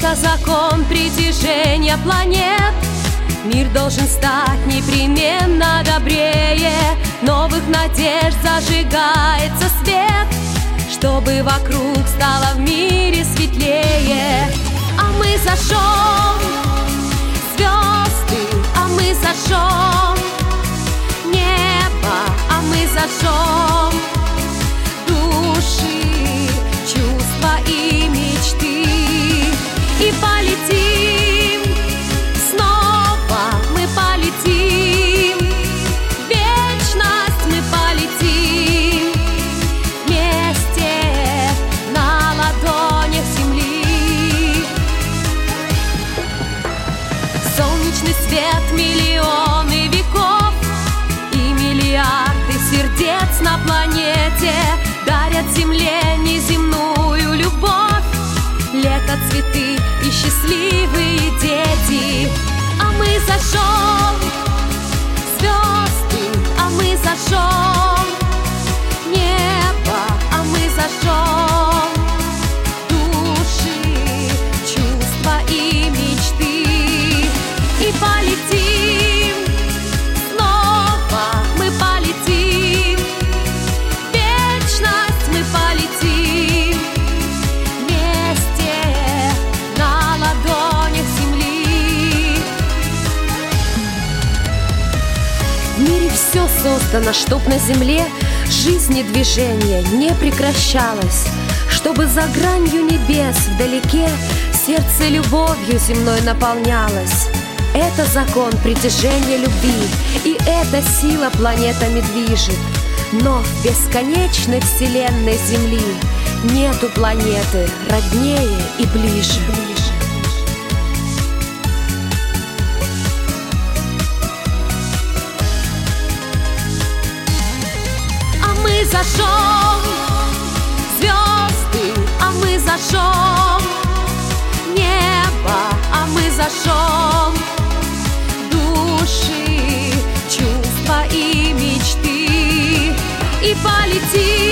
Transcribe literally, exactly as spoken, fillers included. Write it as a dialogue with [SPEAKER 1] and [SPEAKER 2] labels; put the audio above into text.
[SPEAKER 1] Это закон притяжения планет. Мир должен стать непременно добрее. Новых надежд зажигается свет, чтобы вокруг стало в мире светлее. А мы зажжем звезды, а мы зажжем небо, а мы зажжем души, чувства и мечты. И полетим снова, мы полетим в вечность, мы полетим вместе на ладонях земли. Солнечный свет миллионы веков и миллиарды сердец на планете дарят земле неземную любовь. Лето, цветы и счастливые дети. А мы зажжем звезды, а мы зажжем небо, а мы зажжем души, чувства и мечты. И полетим снова, мы полетим в вечность, мы полетим вместе на ладонях земли. В мире все создано, чтоб на земле жизнь и движение не прекращалось, чтобы за гранью небес вдалеке сердце любовью земной наполнялось. Это закон притяжения любви, и эта сила планетами движет. Но в бесконечной вселенной Земли нету планеты роднее и ближе. А мы зажжем звезды, а мы зажжем небо, а мы зажжем души, чувства и мечты. И полетим